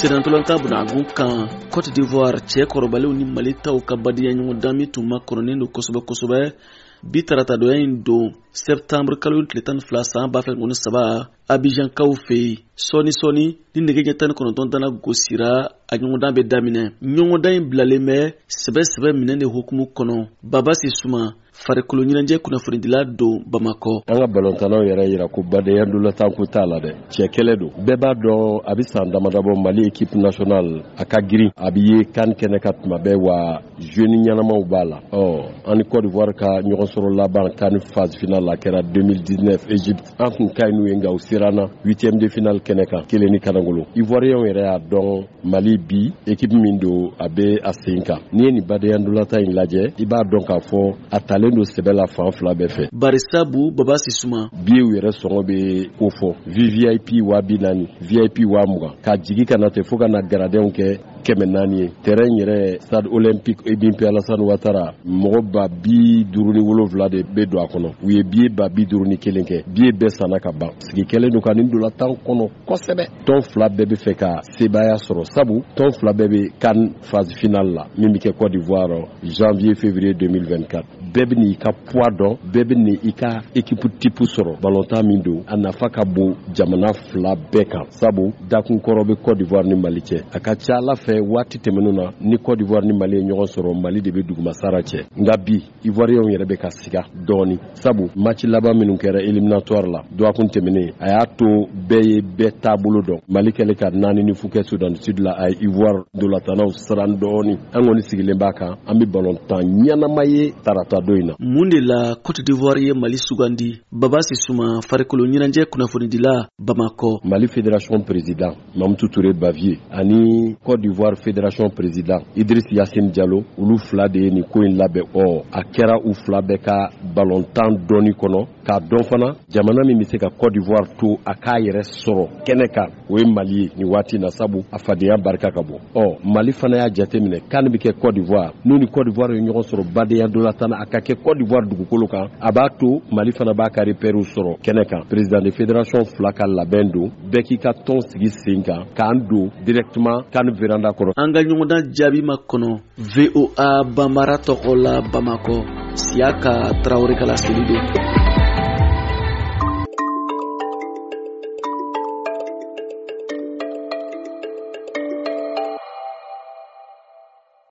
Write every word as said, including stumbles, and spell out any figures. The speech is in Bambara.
Sedantolanka bunagun kan Côte d'Ivoire cɛ kɔrɔbalenw ni Mali taw ka badenya ɲɔgɔn dan min tun ma kɔrɔnen don kosɛbɛ kosɛbɛ bi tarata donya in don septembre kalo tile tan ni fila san ba fila ni saba Abidjan kaw fɛ yen sɔni sɔni ni nɛgɛ ɲɛ tan ni kɔnɔntɔn dana gosira a ɲɔgɔndan bɛ daminɛ ɲɔgɔndan in bilalen bɛ sɛbɛ sɛbɛ minɛ de hukumu kɔnɔ Baba Sisuma farikolo ɲɛnajɛ kunnafonidila don Bamakɔ. An ka balontannaw yɛrɛ yira ko badenya dolatan ko t'a la dɛ cɛ kɛlɛ don bɛɛ b'a dɔn a bɛ san damadabɔ Mali équipe nationale a ka girin a bɛ ye CAN kɛnɛ ka tuma bɛɛ wa jeune ɲɛnamaw b'a la ɔ an ni Côte d'Ivoire ka ɲɔgɔn sɔrɔ laban CAN phase finale la kɛra deux mille dix-neuf Égypte an tun ka ɲi n'u ye nka u siranna huitième de finale kɛnɛ kan kelen ni kanagolo Ivoirien yɛrɛ y'a dɔn Mali bi équipe min don a bɛ a sen kan n'i ye nin badenya dolatan in lajɛ i b'a dɔn k'a fɔ a talen don sɛbɛ la fan fila bɛɛ fɛ barisabu Baba Sisuma bi u yɛrɛ sɔngɔ bɛ ko fɔ V I P waa bi naani V I P waa mugan ka jigi kana ten fo ka na garadenw kɛ kɛmɛ naani ye terrain yɛrɛ stade olympique Ibn Alassane Ouattara mɔgɔ ba bi duuru ni wolonwula de bɛ don a kɔnɔ u ye biye ba bi duuru ni kelen kɛ biye bɛɛ sanna ka ban sigi kɛlen don ka nin dolantan kɔnɔ kosɛbɛ tɔn fila bɛɛ bɛ fɛ ka sebaya sɔrɔ sabu tɔn fila bɛɛ bɛ CAN phase finale la min bɛ kɛ Côte d'Ivoire janvier février deux mille vingt-quatre bɛɛ bɛ n'i ka poids dɔn bɛɛ bɛ n'i ka équipe type sɔrɔ balontan min don a nafa ka bon jamana fila bɛɛ kan sabu dakun kɔrɔ bɛ Côte d'Ivoire ni Mali cɛ a ka ca Ala fɛ waati tɛmɛnnu na ni Côte d'Ivoire ni Mali ye ɲɔgɔn sɔrɔ Mali de bɛ dugumasara cɛ nka bi Ivoiriens yɛrɛ bɛ ka siga dɔɔni sabu match laban minnu kɛra éliminatoire la dɔgɔkun tɛmɛnen a y'a to bɛɛ ye bɛɛ taabolo dɔn Mali kɛlen ka naani ni fu kɛ Sudan Sud la a ye Ivoire dolantannaw siran dɔɔni an kɔni sigilen b'a kan an bɛ balontan ɲɛnama ye tarata don in na. Mun de la Côte d'Ivoire ye Mali sugandi Baba Sisuma farikolo ɲɛnajɛ kunnafonidila Bamakɔ. Mali fédération président Mamadou Touré Bavier ani Côte d'Ivoire fédération président Idriss Yassine Diallo olu fila de ye nin ko in labɛn ɔ a kɛra u fila bɛɛ ka balontan dɔɔni kɔnɔ k'a dɔn fana jamana min bɛ se ka Côte d'Ivoire to a k'a yɛrɛ sɔrɔ kɛnɛ kan o ye Mali ye nin waati na sabu a fadenya barika ka bon ɔ Mali fana y'a jateminɛ CAN bɛ kɛ Côte d'Ivoire n'u ni Côte d'Ivoire ye ɲɔgɔn sɔrɔ badenya dolantan na a ka kɛ Côte d'Ivoire dugukolo kan a b'a to Mali fana b'a ka repérew sɔrɔ kɛnɛ kan président de fédération fila ka labɛn don bɛɛ k'i ka tɔn sigi sen kan k'an don directement CAN véranda kɔrɔ. An ka ɲɔgɔndan jaabi ma kɔnɔ V O A Bambara tɔgɔ la Bamakɔ Siaka Traoré ka laseli don.